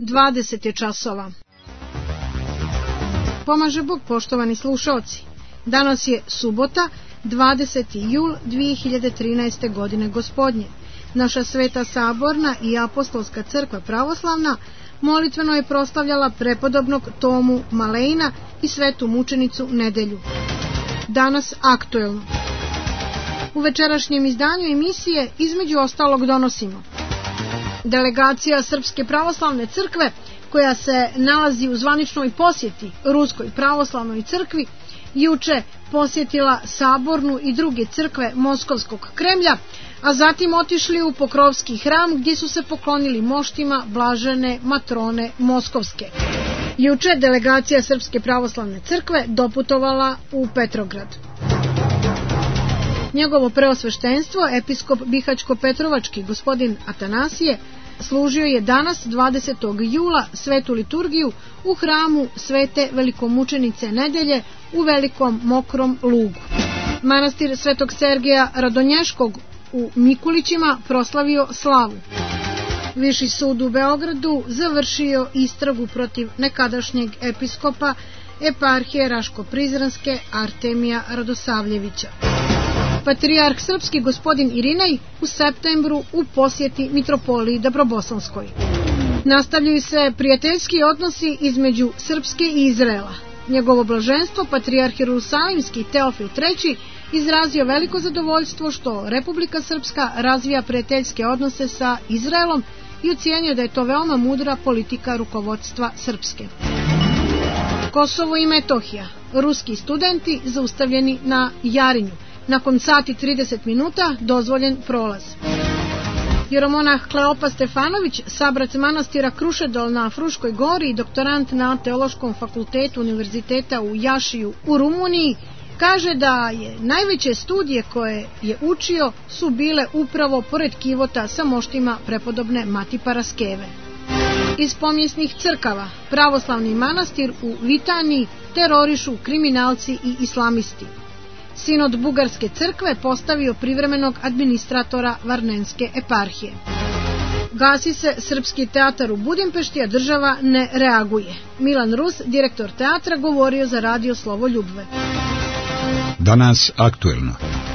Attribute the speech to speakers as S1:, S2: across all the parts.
S1: 20 je časova. Pomaže Bog, poštovani slušaoci. Danas je subota, 20. jul 2013. godine gospodnje. Naša Sveta Saborna i Apostolska crkva pravoslavna molitveno je proslavljala prepodobnog Tomu Malejna i svetu mučenicu Nedelju. Danas aktuelno. U večerašnjem izdanju emisije između ostalog donosimo: delegacija Srpske pravoslavne crkve, koja se nalazi u zvaničnoj posjeti Ruskoj pravoslavnoj crkvi, juče posjetila Sabornu i druge crkve Moskovskog Kremlja, a zatim otišli u Pokrovski hram gdje su se poklonili moštima blažene matrone Moskovske. Juče delegacija Srpske pravoslavne crkve doputovala u Petrograd. Njegovo preosveštenstvo, episkop Bihaćko-Petrovački gospodin Atanasije, služio je danas 20. jula svetu liturgiju u hramu Svete velikomučenice Nedelje u Velikom Mokrom Lugu. Manastir Svetog Sergeja Radonješkog u Mikulićima proslavio slavu. Viši sud u Beogradu završio istragu protiv nekadašnjeg episkopa eparhije Raško-Prizrenske Artemija Radosavljevića. Patrijarh srpski gospodin Irinej u septembru u posjeti mitropoliji Dabrobosanskoj. Nastavljaju se prijateljski odnosi između Srpske i Izraela. Njegovo blaženstvo, patrijarh Jerusalimski Teofil III, izrazio veliko zadovoljstvo što Republika Srpska razvija prijateljske odnose sa Izraelom i ocjenjuje da je to veoma mudra politika rukovodstva Srpske. Kosovo i Metohija. Ruski studenti zaustavljeni na Jarinju. Nakon sati 30 minuta dozvoljen prolaz. Jeromonah Kleopa Stefanović, sabrac manastira Krušedol na Fruškoj gori i doktorant na Teološkom fakultetu Univerziteta u Jašiju u Rumuniji, kaže da je najveće studije koje je učio su bile upravo pored kivota sa moštima prepodobne Mati Paraskeve. Iz pomjesnih crkava, pravoslavni manastir u Vitaniji terorišu kriminalci i islamisti. Sinod Bugarske crkve postavio privremenog administratora Varnenske eparhije. Gasi se Srpski teatar u Budimpešti, a država ne reaguje. Milan Rus, direktor teatra, govorio za radio Slovo Ljubve.
S2: Danas aktuelno.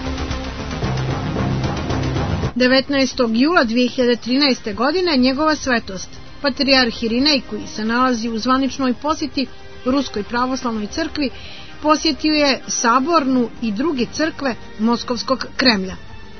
S1: 19. jula 2013. godine njegova svetost, patrijarh Irinej, koji se nalazi u zvaničnoj posjeti Ruskoj pravoslavnoj crkvi, posjetio je Sabornu i druge crkve Moskovskog Kremlja.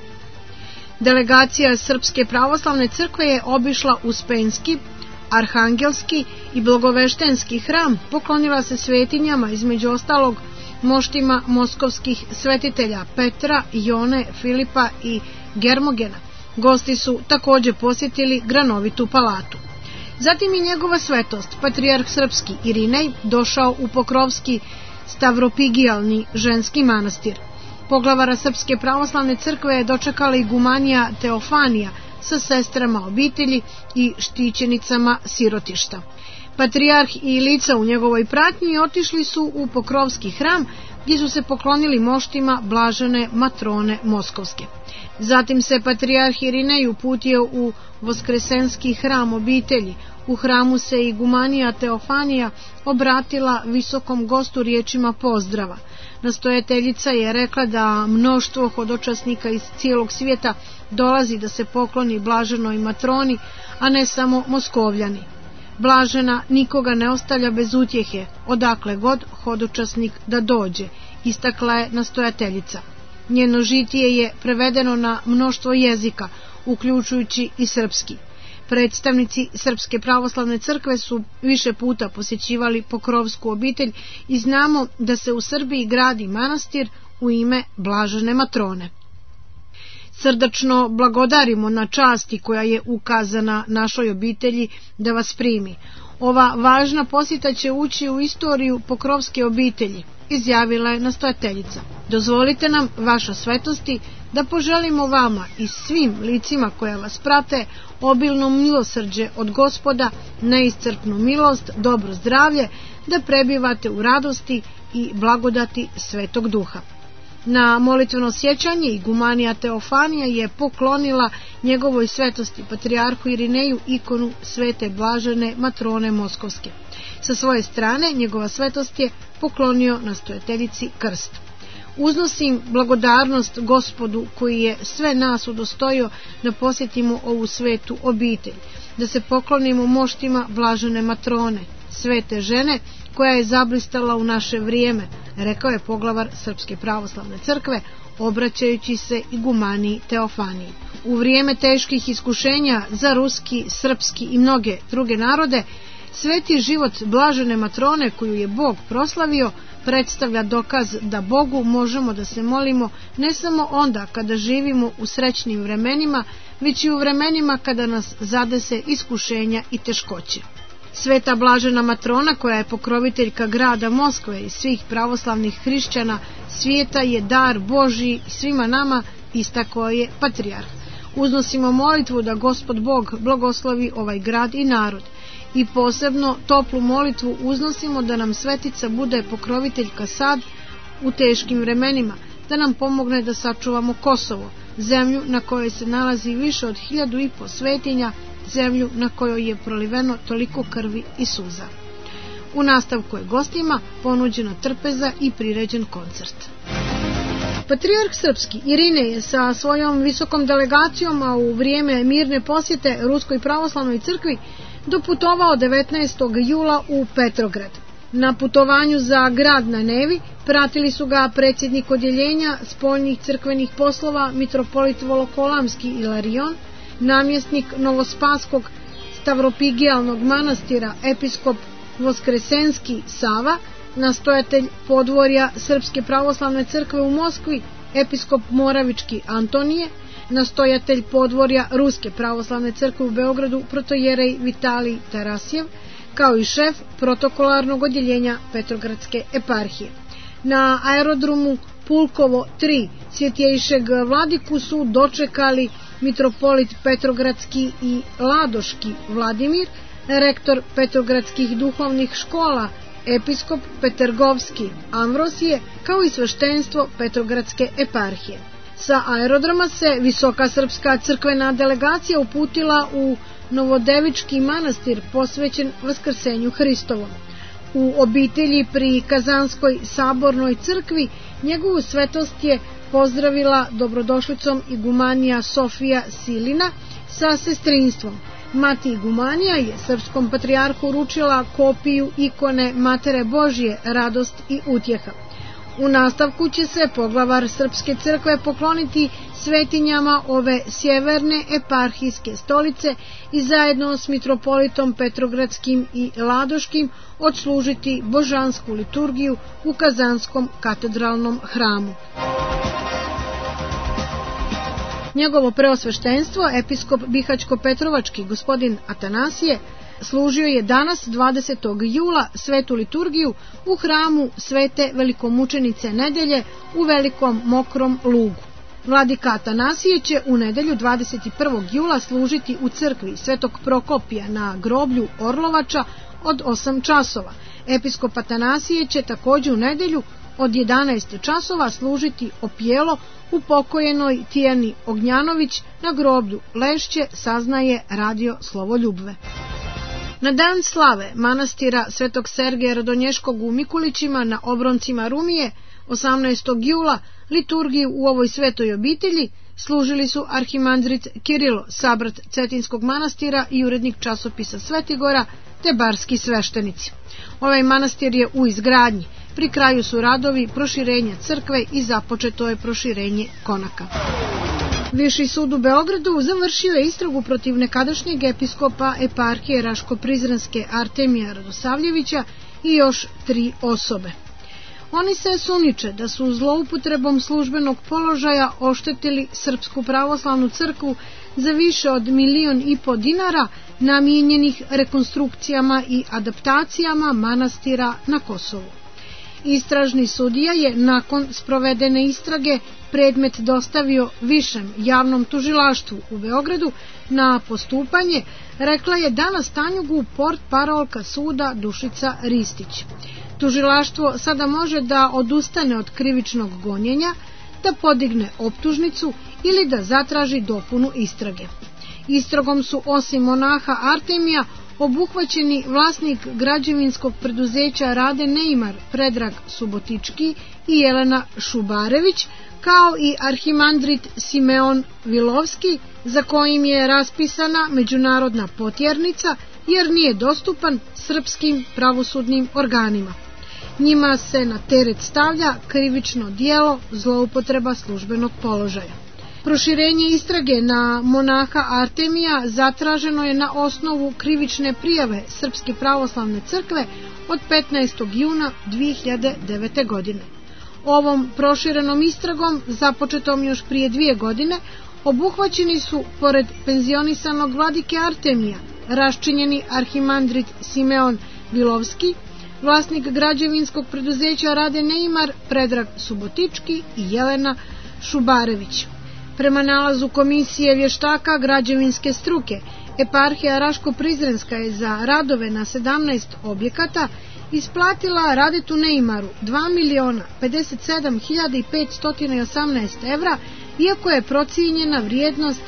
S1: Delegacija Srpske pravoslavne crkve je obišla Uspenski, Arhangelski i Blagoveštenski hram, poklonila se svetinjama, između ostalog moštima moskovskih svetitelja Petra, Jone, Filipa i Germogena. Gosti su također posjetili Granovitu palatu. Zatim i njegova svetost, patrijarh srpski Irinej, došao u Pokrovski Stavropigijalni ženski manastir. Poglavara Srpske pravoslavne crkve je dočekala igumanija Teofanija sa sestrama obitelji i štićenicama sirotišta. Patrijarh i lica u njegovoj pratnji otišli su u Pokrovski hram gdje su se poklonili moštima blažene matrone Moskovske. Zatim se patrijarh Irinej uputio u Voskresenski hram obitelji. U hramu se igumanija Teofanija obratila visokom gostu riječima pozdrava. Nastojateljica je rekla da mnoštvo hodočasnika iz cijelog svijeta dolazi da se pokloni blaženoj matroni, a ne samo Moskovljani. Blažena nikoga ne ostavlja bez utjehe, odakle god hodočasnik da dođe, istakla je nastojateljica. Njeno žitije je prevedeno na mnoštvo jezika, uključujući i srpski. Predstavnici Srpske pravoslavne crkve su više puta posjećivali Pokrovsku obitelj i znamo da se u Srbiji gradi manastir u ime blažene matrone. Srdačno blagodarimo na časti koja je ukazana našoj obitelji da vas primi. Ova važna posjeta će ući u istoriju Pokrovske obitelji, izjavila je nastojateljica. Dozvolite nam, vaša svetosti, da poželimo vama i svim licima koja vas prate obilno milosrđe od Gospoda, neiscrpnu milost, dobro zdravlje, da prebivate u radosti i blagodati Svetog Duha. Na molitveno sjećanje igumanija Teofanija je poklonila njegovoj svetosti patrijarhu Irineju ikonu svete blažene matrone Moskovske. Sa svoje strane njegova svetost je poklonio nastojateljici krst. Uznosim blagodarnost Gospodu koji je sve nas udostojio da posjetimo ovu svetu obitelj, da se poklonimo moštima blažene matrone, svete žene koja je zablistala u naše vrijeme, rekao je poglavar Srpske pravoslavne crkve, obraćajući se igumaniji Teofaniji. U vrijeme teških iskušenja za ruski, srpski i mnoge druge narode, sveti život blažene matrone koju je Bog proslavio predstavlja dokaz da Bogu možemo da se molimo ne samo onda kada živimo u srećnim vremenima, već i u vremenima kada nas zadese iskušenja i teškoće. Sveta blažena matrona koja je pokroviteljka grada Moskve i svih pravoslavnih hrišćana svijeta je dar Božji svima nama, istakao je patrijarh. Uznosimo molitvu da Gospod Bog blagoslovi ovaj grad i narod. I posebno toplu molitvu uznosimo da nam svetica bude pokroviteljka sad u teškim vremenima, da nam pomogne da sačuvamo Kosovo, zemlju na kojoj se nalazi više od 1500 svetinja, zemlju na kojoj je proliveno toliko krvi i suza. U nastavku je gostima ponuđena trpeza i priređen koncert. Patrijarh srpski Irinej je sa svojom visokom delegacijom, a u vrijeme mirne posjete Ruskoj pravoslavnoj crkvi, doputovao 19. jula u Petrograd. Na putovanju za grad na Nevi pratili su ga predsjednik odjeljenja spoljnih crkvenih poslova mitropolit Volokolamski Ilarion, namjesnik Novospaskog Stavropigijalnog manastira episkop Voskresenski Sava, nastojatelj podvorja Srpske pravoslavne crkve u Moskvi episkop Moravički Antonije, nastojatelj podvorja Ruske pravoslavne crkve u Beogradu protojerej Vitalij Tarasjev, kao i šef protokolarnog odjeljenja Petrogradske eparhije. Na aerodromu Pulkovo 3 svjetjejšeg vladiku su dočekali mitropolit Petrogradski i Ladoški Vladimir, rektor Petrogradskih duhovnih škola episkop Petergovski Amvrosije, kao i sveštenstvo Petrogradske eparhije. Sa aerodroma se visoka srpska crkvena delegacija uputila u Novodevički manastir posvećen Vaskrsenju Hristovom. U obitelji pri Kazanskoj sabornoj crkvi njegovu svetost je pozdravila dobrodošlicom igumanija Sofija Silina sa sestrinstvom. Mati igumanija je srpskom patrijarhu uručila kopiju ikone Matere Božje, radost i utjeha. U nastavku će se poglavar Srpske crkve pokloniti svetinjama ove sjeverne eparhijske stolice i zajedno s mitropolitom Petrogradskim i Ladoškim odslužiti božansku liturgiju u Kazanskom katedralnom hramu. Njegovo preosveštenstvo, episkop Bihaćko-Petrovački gospodin Atanasije, služio je danas 20. jula svetu liturgiju u hramu Svete velikomučenice Nedelje u Velikom Mokrom Lugu. Vladika Atanasije će u nedelju 21. jula služiti u crkvi Svetog Prokopija na groblju Orlovača od 8 časova. Episkop Atanasije će također u nedelju od 11 časova služiti opijelo upokojenoj Tijani Ognjanović na groblju Lešće, saznaje Radio Slovo Ljubve. Na dan slave manastira Svetog Sergeja Radonješkog u Mikulićima na obroncima Rumije 18. jula liturgiju u ovoj svetoj obitelji služili su arhimandrit Kirilo, sabrat Cetinskog manastira i urednik časopisa Svetigora, te barski sveštenici. Ovaj manastir je u izgradnji. Pri kraju su radovi proširenja crkve i započeto je proširenje konaka. Viši sud u Beogradu završio je istragu protiv nekadašnjeg episkopa eparhije Raško-Prizrenske Artemija Radosavljevića i još 3 osobe. Oni se sumnjiče da su zloupotrebom službenog položaja oštetili Srpsku pravoslavnu crkvu za više od 1,5 miliona dinara namijenjenih rekonstrukcijama i adaptacijama manastira na Kosovu. Istražni sudija je nakon sprovedene istrage predmet dostavio Višem javnom tužilaštvu u Beogradu na postupanje, rekla je danas Tanjugu portparolka suda Dušica Ristić. Tužilaštvo sada može da odustane od krivičnog gonjenja, da podigne optužnicu ili da zatraži dopunu istrage. Istragom su osim monaha Artemija obuhvaćeni vlasnik građevinskog preduzeća Rade Neimar Predrag Subotički i Jelena Šubarević, kao i arhimandrit Simeon Vilovski, za kojim je raspisana međunarodna potjernica jer nije dostupan srpskim pravosudnim organima. Njima se na teret stavlja krivično djelo zloupotreba službenog položaja. Proširenje istrage na monaha Artemija zatraženo je na osnovu krivične prijave Srpske pravoslavne crkve od 15. juna 2009. godine. Ovom proširenom istragom, započetom još prije 2 godine, obuhvaćeni su, pored penzionisanog vladike Artemija, raščinjeni arhimandrit Simeon Vilovski, vlasnik građevinskog preduzeća Rade Neimar Predrag Subotički i Jelena Šubarević. Prema nalazu Komisije vještaka građevinske struke, eparhija Raško-Prizrenska je za radove na 17 objekata isplatila Radetu Neimaru 2.057.518 evra, iako je procijenjena vrijednost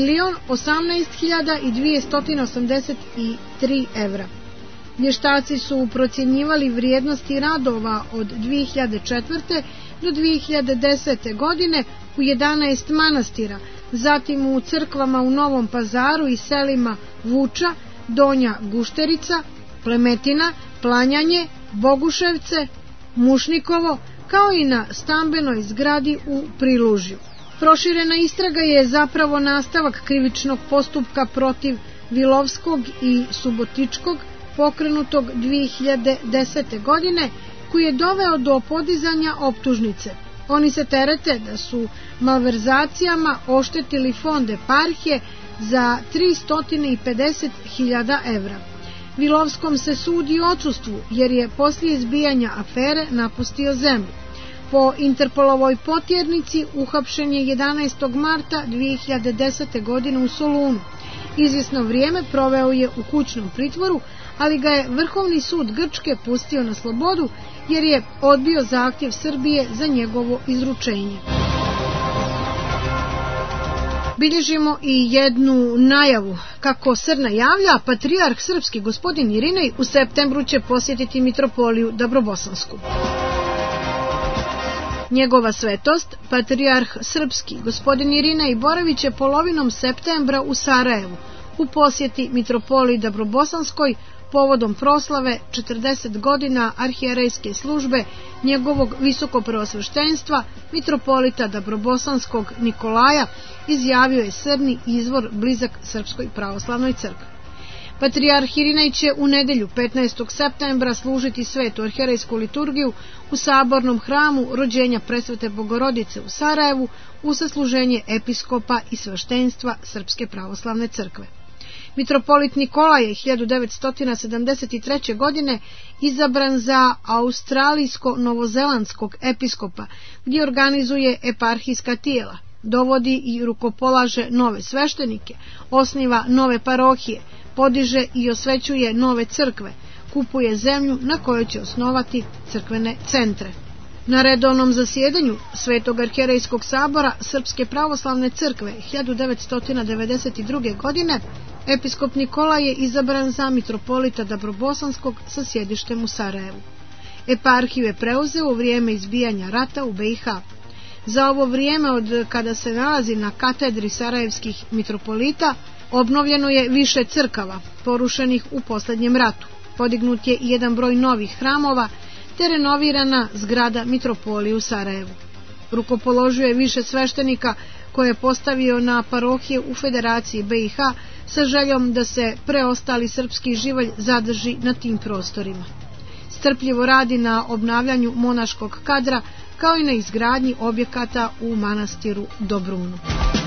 S1: 1.018.283 evra. Vještaci su procjenjivali vrijednosti radova od 2004. do 2010. godine u 11 manastira, zatim u crkvama u Novom Pazaru i selima Vuča, Donja Gušterica, Plemetina, Planjanje, Boguševce, Mušnikovo, kao i na stambenoj zgradi u Prilužju. Proširena istraga je zapravo nastavak krivičnog postupka protiv Vilovskog i Subotičkog, pokrenutog 2010. godine, koji je doveo do podizanja optužnice. Oni se terete da su malverzacijama oštetili fond eparhije za 350.000 evra. Vilovskom se sudi u odsustvu jer je poslije izbijanja afere napustio zemlju. Po Interpolovoj potjernici uhapšen je 11. marta 2010. godine u Solunu. Izvjesno vrijeme proveo je u kućnom pritvoru, ali ga je Vrhovni sud Grčke pustio na slobodu jer je odbio zahtjev Srbije za njegovo izručenje. Bilježimo i jednu najavu. Kako Srna javlja, patrijarh srpski gospodin Irinej u septembru će posjetiti mitropoliju Dabrobosansku. Njegova svetost, patrijarh srpski gospodin Irinej, boravit će polovinom septembra u Sarajevu u posjeti mitropoliji Dabrobosanskoj povodom proslave 40 godina arhijerejske službe njegovog visokopreosveštenstva mitropolita Dabrobosanskog Nikolaja, izjavio je Srni izvor blizak Srpskoj pravoslavnoj crkvi. Patrijarh Irinej će u nedjelju 15. septembra služiti svetu arhijerejsku liturgiju u sabornom hramu Rođenja Presvete Bogorodice u Sarajevu u sasluženje episkopa i sveštenstva Srpske pravoslavne crkve. Mitropolit Nikolaj je 1973. godine izabran za australijsko-novozelandskog episkopa, gdje organizuje eparhijska tijela, dovodi i rukopolaže nove sveštenike, osniva nove parohije, podiže i osvećuje nove crkve, kupuje zemlju na kojoj će osnovati crkvene centre. Na redovnom zasjedanju Svetog arhijerejskog sabora Srpske pravoslavne crkve 1992. godine episkop Nikolaj je izabran za mitropolita Dabrobosanskog sa sjedištem u Sarajevu. Eparhiju je preuzeo u vrijeme izbijanja rata u BiH. Za ovo vrijeme, od kada se nalazi na katedri sarajevskih mitropolita, obnovljeno je više crkava, porušenih u posljednjem ratu. Podignut je i jedan broj novih hramova, te renovirana zgrada mitropolije u Sarajevu. Rukopoložio je više sveštenika koje je postavio na parohije u Federaciji BiH sa željom da se preostali srpski živalj zadrži na tim prostorima. Strpljivo radi na obnavljanju monaškog kadra kao i na izgradnji objekata u manastiru Dobrunu.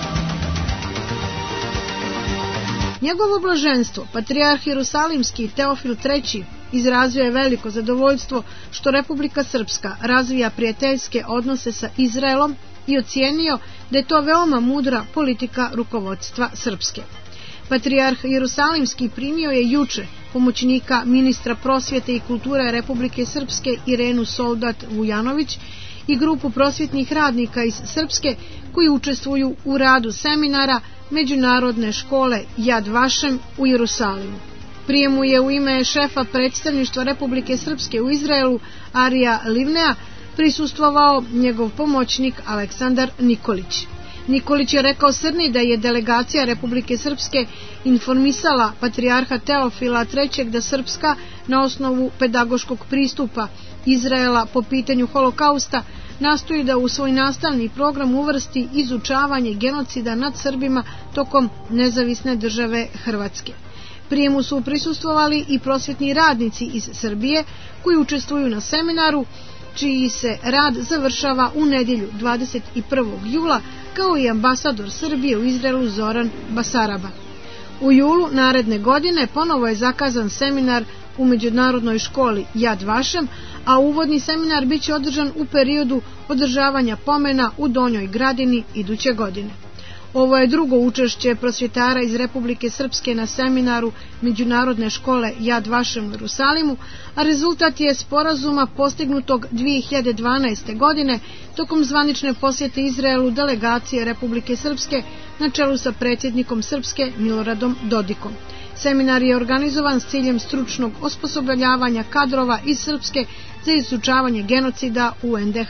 S1: Njegovo blaženstvo, patrijarh Jerusalimski Teofil III, izrazio je veliko zadovoljstvo što Republika Srpska razvija prijateljske odnose sa Izraelom i ocijenio da je to veoma mudra politika rukovodstva Srpske. Patrijarh Jerusalimski primio je juče pomoćnika ministra prosvjete i kulture Republike Srpske Irenu Soldat-Vujanović i grupu prosvjetnih radnika iz Srpske koji učestvuju u radu seminara Međunarodne škole Yad Vashem u Jerusalimu. Prijemu je u ime šefa predstavništva Republike Srpske u Izraelu Arija Livnea prisustvovao njegov pomoćnik Aleksandar Nikolić. Nikolić je rekao Srni da je delegacija Republike Srpske informisala patrijarha Teofila III da Srpska na osnovu pedagoškog pristupa Izraela po pitanju holokausta nastoji da u svoj nastavni program uvrsti izučavanje genocida nad Srbima tokom nezavisne države Hrvatske. Prijemu su prisustvovali i prosvjetni radnici iz Srbije koji učestvuju na seminaru, čiji se rad završava u nedjelju 21. jula, kao i ambasador Srbije u Izraelu Zoran Basaraba. U julu naredne godine ponovo je zakazan seminar u Međunarodnoj školi Yad Vashem, a uvodni seminar biće održan u periodu održavanja pomena u Donjoj Gradini iduće godine. Ovo je drugo učešće prosvjetara iz Republike Srpske na seminaru Međunarodne škole Yad Vashem u Jerusalimu, a rezultat je sporazuma postignutog 2012. godine tokom zvanične posjete Izraelu delegacije Republike Srpske na čelu sa predsjednikom Srpske Miloradom Dodikom. Seminar je organizovan s ciljem stručnog osposobljavanja kadrova iz Srpske za izučavanje genocida u NDH.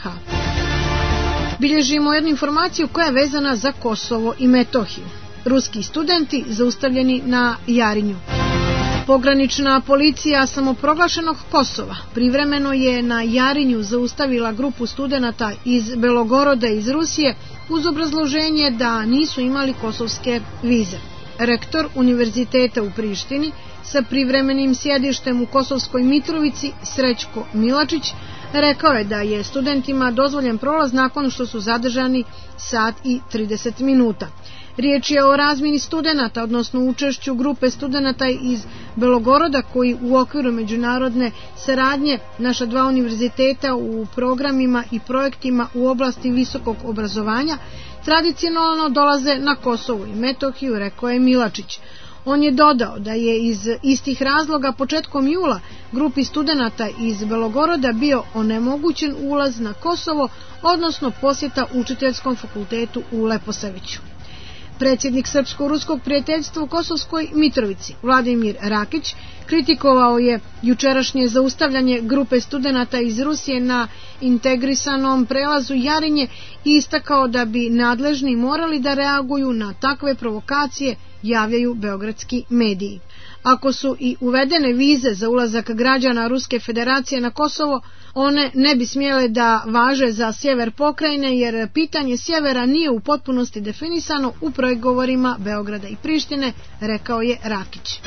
S1: Bilježimo jednu informaciju koja je vezana za Kosovo i Metohiju. Ruski studenti zaustavljeni na Jarinju. Pogranična policija samoproglašenog Kosova privremeno je na Jarinju zaustavila grupu studenata iz Belogoroda iz Rusije uz obrazloženje da nisu imali kosovske vize. Rektor Univerziteta u Prištini sa privremenim sjedištem u Kosovskoj Mitrovici Srećko Milačić rekao je da je studentima dozvoljen prolaz nakon što su zadržani sat i 30 minuta. Riječ je o razmjeni studenata, odnosno učešću grupe studenata iz Belogoroda koji u okviru međunarodne saradnje naša dva univerziteta u programima i projektima u oblasti visokog obrazovanja tradicionalno dolaze na Kosovo i Metohiju, rekao je Milačić. On je dodao da je iz istih razloga početkom jula grupi studenata iz Belogoroda bio onemogućen ulaz na Kosovo, odnosno posjeta učiteljskom fakultetu u Leposaviću. Predsjednik Srpsko-ruskog prijateljstva u Kosovskoj Mitrovici, Vladimir Rakić, kritikovao je jučerašnje zaustavljanje grupe studenata iz Rusije na integrisanom prelazu Jarinje i istakao da bi nadležni morali da reaguju na takve provokacije, javljaju beogradski mediji. Ako su i uvedene vize za ulazak građana Ruske federacije na Kosovo, one ne bi smjele da važe za sjever pokrajine, jer pitanje sjevera nije u potpunosti definisano u pregovorima Beograda i Prištine, rekao je Rakić.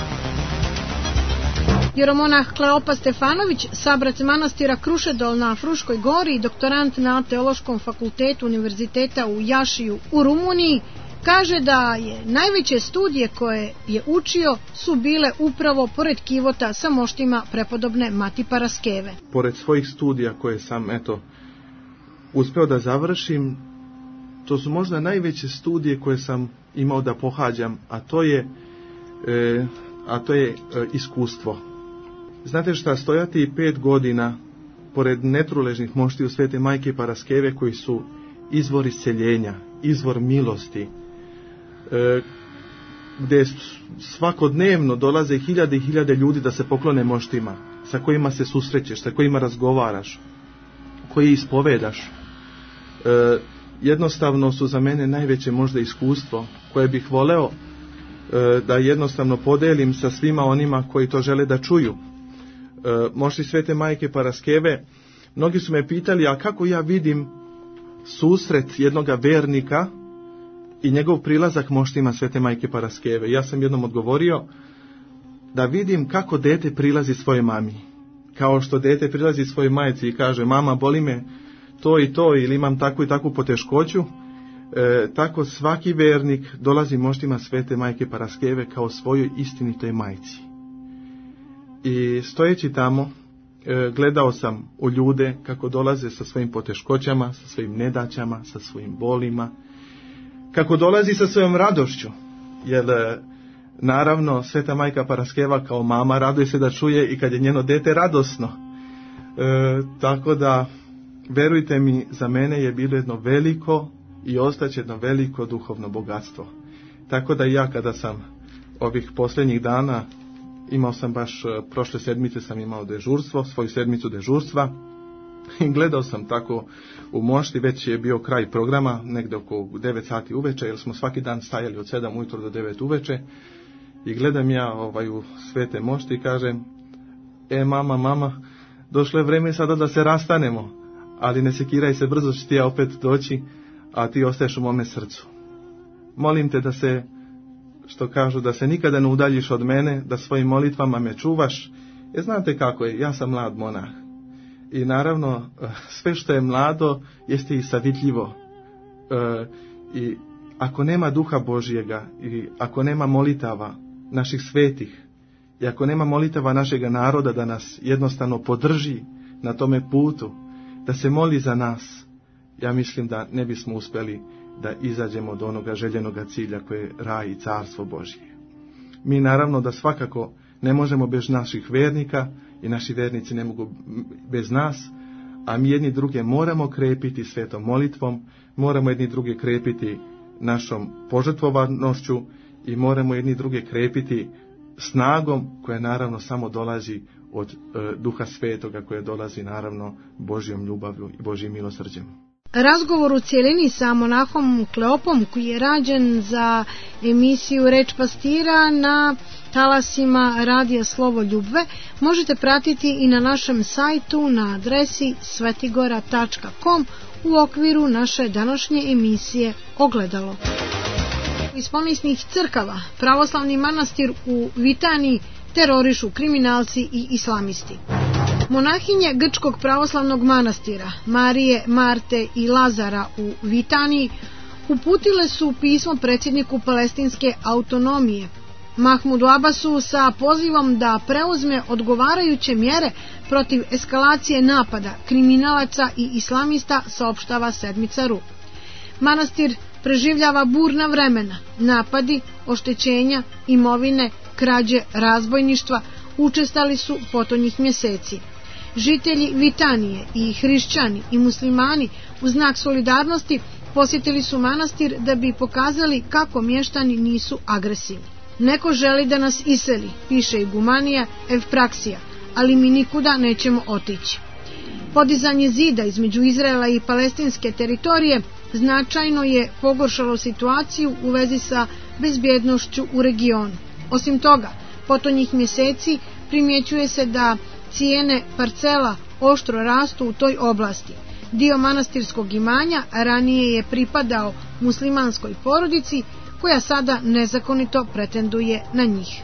S1: Jeromonah Kleopa Stefanović, sabrac manastira Krušedol na Fruškoj gori i doktorant na Teološkom fakultetu Univerziteta u Jašiju u Rumuniji, kaže da je najveće studije koje je učio su bile upravo pored Kivota sa moštima prepodobne Mati Paraskeve.
S3: Pored svojih studija koje sam uspeo da završim, to su možda najveće studije koje sam imao da pohađam, a to je iskustvo. Znate šta, stojati 5 godina pored netruležnih moštiju Svete Majke Paraskeve koji su izvor isceljenja, izvor milosti, gdje svakodnevno dolaze hiljade i hiljade ljudi da se poklone moštima, sa kojima se susrećeš, sa kojima razgovaraš, koji ispovedaš. Jednostavno su za mene najveće možda iskustvo koje bih voleo da jednostavno podelim sa svima onima koji to žele da čuju. Mošti Svete Majke Paraskeve, mnogi su me pitali, a kako ja vidim susret jednoga vernika i njegov prilazak moštima Svete Majke Paraskeve. Ja sam jednom odgovorio da vidim kako dete prilazi svojoj mami. Kao što dete prilazi svojoj majci i kaže, mama, boli me to i to, ili imam takvu i takvu poteškoću, tako svaki vernik dolazi moštima Svete Majke Paraskeve kao svojoj istinitoj majci. I stojeći tamo, gledao sam u ljude kako dolaze sa svojim poteškoćama, sa svojim nedaćama, sa svojim bolima, kako dolazi sa svojom radošću, jer Naravno, Sveta majka Paraskeva kao mama raduje se da čuje i kad je njeno dete radosno. Tako da, verujte mi, za mene je bilo jedno veliko i ostaće jedno veliko duhovno bogatstvo. Tako da ja kada sam ovih posljednjih dana, imao sam baš prošle sedmice sam imao dežurstvo, svoju sedmicu dežurstva, i gledao sam tako u mošti, već je bio kraj programa, negdje oko 9 sati uveče, jer smo svaki dan stajali od 7 ujutro do 9 uveče, i gledam ja u svete mošti i kažem, mama, došlo je vreme sada da se rastanemo, ali ne sekiraj se, brzo ću ti ja opet doći, a ti ostaješ u mome srcu. Molim te da se, što kažu, da se nikada ne udaljiš od mene, da svojim molitvama me čuvaš, jer znate kako je, ja sam mlad monah. I naravno, sve što je mlado, jeste i savitljivo. I ako nema duha Božjega, i ako nema molitava naših svetih, i ako nema molitava našega naroda da nas jednostavno podrži na tome putu, da se moli za nas, ja mislim da ne bismo uspjeli da izađemo od onoga željenoga cilja koje je raj i carstvo Božje. Mi naravno da svakako ne možemo bez naših vernika i naši vernici ne mogu bez nas, a mi jedni druge moramo krepiti svetom molitvom, moramo jedni druge krepiti našom požrtvovanošću i moramo jedni druge krepiti snagom koja naravno samo dolazi od Duha Svetoga, koja dolazi naravno Božjom ljubavlju i Božjim milosrđem.
S1: Razgovor u cijelini sa monahom Kleopom, koji je rađen za emisiju Reč pastira na talasima Radija Slovo Ljubve, možete pratiti i na našem sajtu na adresi svetigora.com u okviru naše današnje emisije Ogledalo. Iz pomisnih crkava pravoslavni manastir u Vitaniji terorišu kriminalci i islamisti. Monahinje Grčkog pravoslavnog manastira Marije, Marte i Lazara u Vitaniji uputile su pismo predsjedniku palestinske autonomije Mahmudu Abbasu sa pozivom da preuzme odgovarajuće mjere protiv eskalacije napada kriminalaca i islamista, saopštava sedmica RU. Manastir preživljava burna vremena, napadi, oštećenja, imovine, krađe, razbojništva učestali su potonjih mjeseci. Žitelji Vitanije i hrišćani i muslimani u znak solidarnosti posjetili su manastir da bi pokazali kako mještani nisu agresivni. Neko želi da nas iseli, piše igumanija Evpraksija, ali mi nikuda nećemo otići. Podizanje zida između Izraela i palestinske teritorije značajno je pogoršalo situaciju u vezi sa bezbjednošću u regionu. Osim toga, potonjih mjeseci primjećuje se da cijene parcela oštro rastu u toj oblasti. Dio manastirskog imanja ranije je pripadao muslimanskoj porodici, koja sada nezakonito pretenduje na njih.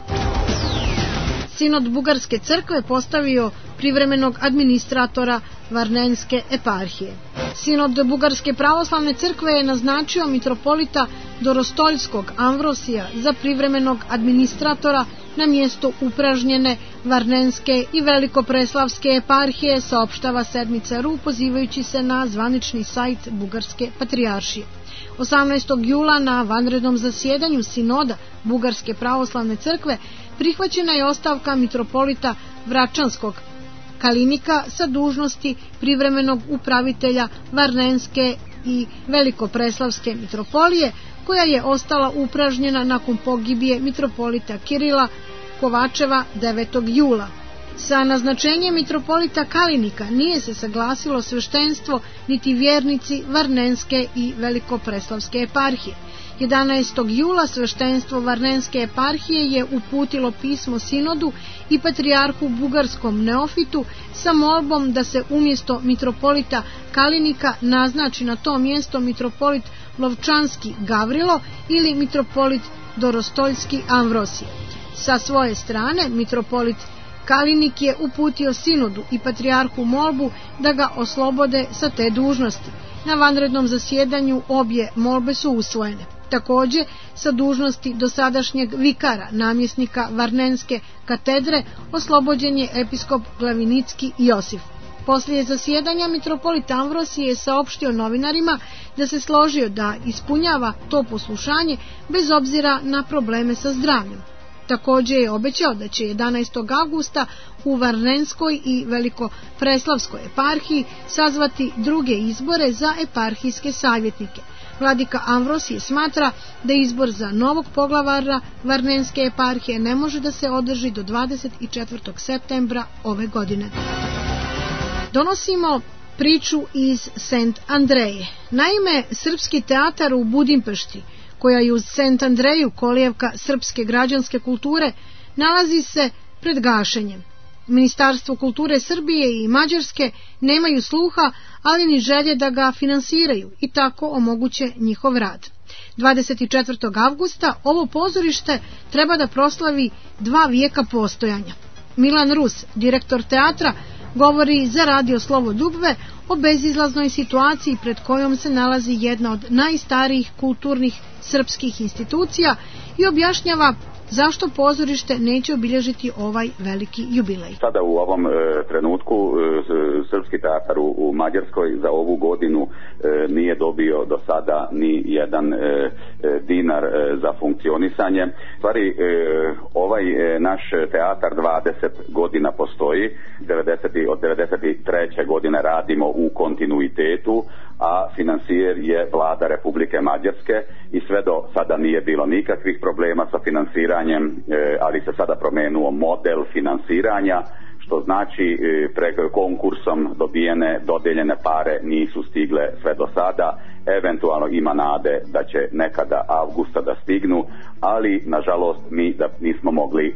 S1: Sinod Bugarske crkve postavio privremenog administratora Varnenske eparhije. Sinod Bugarske pravoslavne crkve je naznačio mitropolita Dorostoljskog Amvrosija za privremenog administratora na mjesto upražnjene Varnenske i Velikopreslavske eparhije, saopštava sedmica RU pozivajući se na zvanični sajt Bugarske patrijaršije. 18. jula na vanrednom zasjedanju sinoda Bugarske pravoslavne crkve prihvaćena je ostavka mitropolita Vračanskog Kalinika sa dužnosti privremenog upravitelja Varnenske i Velikopreslavske mitropolije, koja je ostala upražnjena nakon pogibije mitropolita Kirila Kovačeva 9. jula. Sa naznačenjem mitropolita Kalinika nije se saglasilo sveštenstvo niti vjernici Varnenske i Velikopreslavske eparhije. 11. jula sveštenstvo Varnenske eparhije je uputilo pismo sinodu i patrijarhu bugarskom neofitu sa molbom da se umjesto mitropolita Kalinika naznači na to mjesto mitropolit Lovčanski Gavrilo ili mitropolit Dorostoljski Amvrosije. Sa svoje strane mitropolit Kalinik je uputio sinodu i patrijarhu molbu da ga oslobode sa te dužnosti. Na vanrednom zasjedanju obje molbe su usvojene. Također, sa dužnosti dosadašnjeg vikara, namjesnika Varnenske katedre, oslobođen je episkop Glavinicki Josif. Poslije zasjedanja mitropolit Amvrosije je saopštio novinarima da se složio da ispunjava to poslušanje bez obzira na probleme sa zdravljem. Također je obećao da će 11. avgusta u Varnenskoj i Velikopreslavskoj eparhiji sazvati druge izbore za eparhijske savjetnike. Vladika Amvrosije smatra da izbor za novog poglavara Varnenske eparhije ne može da se održi do 24. septembra ove godine. Donosimo priču iz Sent Andreje. Naime, Srpski teatar u Budimpešti, koja je uz Sent Andreju kolijevka srpske građanske kulture, nalazi se pred gašenjem. Ministarstvo kulture Srbije i Mađarske nemaju sluha, ali ni želje da ga finansiraju i tako omoguće njihov rad. 24. avgusta ovo pozorište treba da proslavi 2 vijeka postojanja. Milan Rus, direktor teatra, govori za Radio Slovo Dubve o bezizlaznoj situaciji pred kojom se nalazi jedna od najstarijih kulturnih srpskih institucija i objašnjava zašto pozorište neće obilježiti ovaj veliki jubilej.
S4: Sada u ovom trenutku Srpski teatar u Mađarskoj za ovu godinu nije dobio do sada ni jedan dinar za funkcionisanje. U stvari, ovaj naš teatar 20 godina postoji, od 93. godine radimo u kontinuitetu, a financijer je vlada Republike Mađarske i sve do sada nije bilo nikakvih problema sa financiranjem, ali se sada promenuo model financiranja, što znači konkursom dodeljene pare nisu stigle sve do sada. Eventualno ima nade da će nekada avgusta da stignu, ali nažalost mi da nismo mogli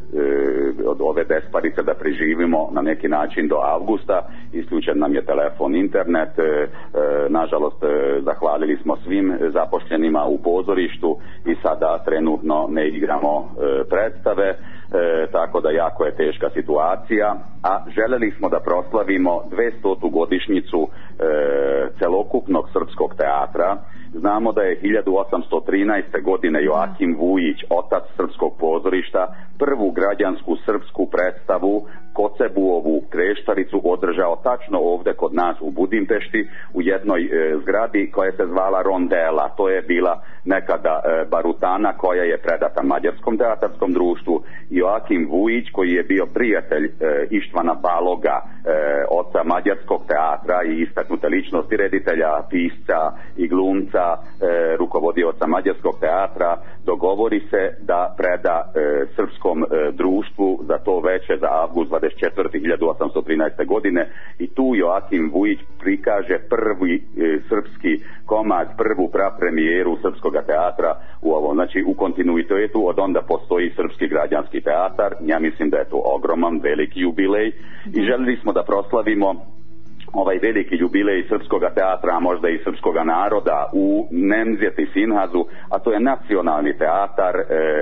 S4: od ove besparice da preživimo na neki način do avgusta. Isključen nam je telefon, internet, nažalost zahvalili smo svim zaposlenima u pozorištu i sada trenutno ne igramo predstave, tako da jako je teška situacija, a želeli smo da proslavimo 200. godišnjicu celokupnog srpskog teatra. Znamo da je 1813. godine Joakim Vujić, otac srpskog pozorišta, prvu građansku srpsku predstavu Kocebuovu Kreštaricu održao tačno ovdje kod nas u Budimpešti u jednoj zgradi koja se zvala Rondela. To je bila nekada barutana koja je predata Mađarskom teatarskom društvu. Joakim Vujić, koji je bio prijatelj Ištvana Baloga, oca mađarskog teatra i istaknute ličnosti reditelja, pisca i glumca, rukovodioca Mađarskog teatra, dogovori se da preda srpskom društvu za to veče za avgust 24. 1813. godine i tu Joakim Vujić prikaže prvi srpski komad, prvu prapremijeru srpskog teatra u ovom. Znači u kontinuitetu od onda postoji Srpski građanski teatar. Ja mislim da je to ogroman, veliki jubilej i želili smo da proslavimo ovaj veliki jubilej srpskog teatra, a možda i srpskog naroda u Nemzeti Sinhazu, a to je nacionalni teatar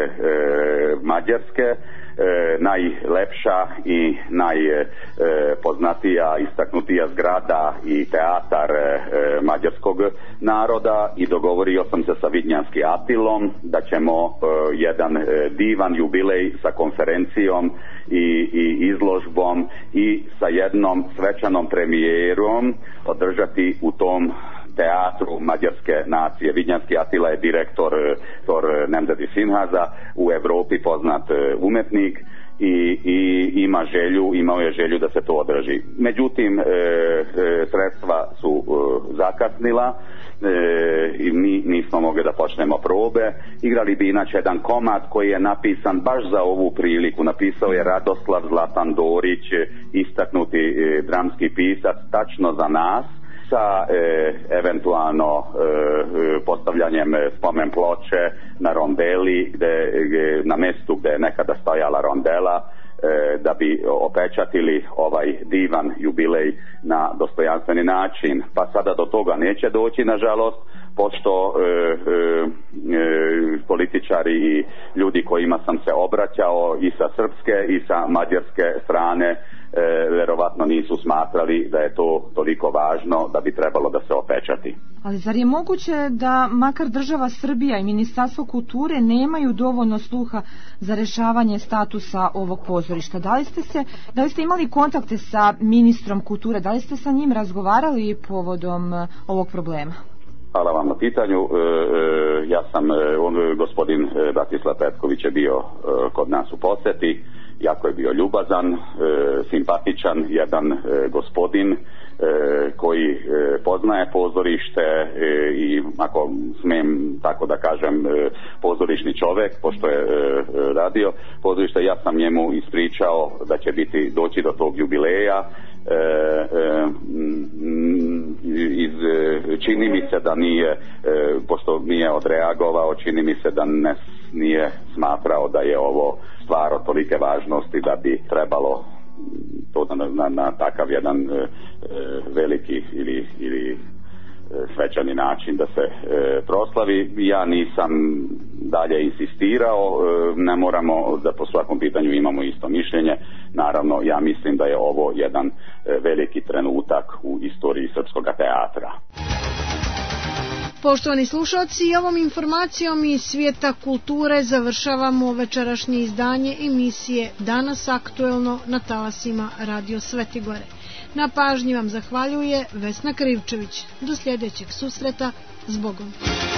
S4: Mađarske, najlepša i najpoznatija, istaknutija zgrada i teatar mađarskog naroda, i dogovorio sam se sa Vidnjanski Atilom da ćemo jedan divan jubilej sa konferencijom i izložbom i sa jednom svečanom premijerom održati u tom teatru mađarske nacije. Vidnjanski Atila je direktor Nemzeti Sinhaza, u Europi poznat umetnik i imao je želju da se to održi. Međutim, sredstva su zakasnila i mi nismo mogli da počnemo probe. Igrali bi inače jedan komad koji je napisan baš za ovu priliku. Napisao je Radoslav Zlatan Dorić, istaknuti dramski pisac, tačno za nas, sa eventualno postavljanjem spomen ploče na Rondeli, na mjestu gdje je nekada stojala Rondela, da bi opečatili ovaj divan jubilej na dostojanstveni način. Pa sada do toga neće doći, nažalost, pošto političari i ljudi kojima sam se obraćao i sa srpske i sa mađarske strane vjerovatno nisu smatrali da je to toliko važno da bi trebalo da se opečati.
S5: Ali zar je moguće da makar država Srbija i Ministarstvo kulture nemaju dovoljno sluha za rješavanje statusa ovog pozorišta? Da li ste imali kontakte sa ministrom kulture? Da li ste sa njim razgovarali povodom ovog problema?
S4: Hvala vam na pitanju. Ja sam, gospodin Bratislav Petković je bio kod nas u posjeti, jako je bio ljubazan, simpatičan, jedan gospodin koji poznaje pozorište i, ako smijem tako da kažem, pozorišni čovjek, pošto je radio pozorište. Ja sam njemu ispričao da će doći do tog jubileja. Čini mi se da nije, pošto nije odreagovao, čini mi se da nije smatrao da je ovo stvar od tolike važnosti da bi trebalo to na takav jedan veliki ili svečani način da se proslavi. Ja nisam dalje insistirao, ne moramo da po svakom pitanju imamo isto mišljenje. Naravno, ja mislim da je ovo jedan veliki trenutak u istoriji srpskog teatra.
S1: Poštovani slušalci, ovom informacijom iz svijeta kulture završavamo večerašnje izdanje emisije Danas aktuelno na talasima Radio Svetigore. Na pažnji vam zahvaljuje Vesna Krivčević. Do sljedećeg susreta, s Bogom.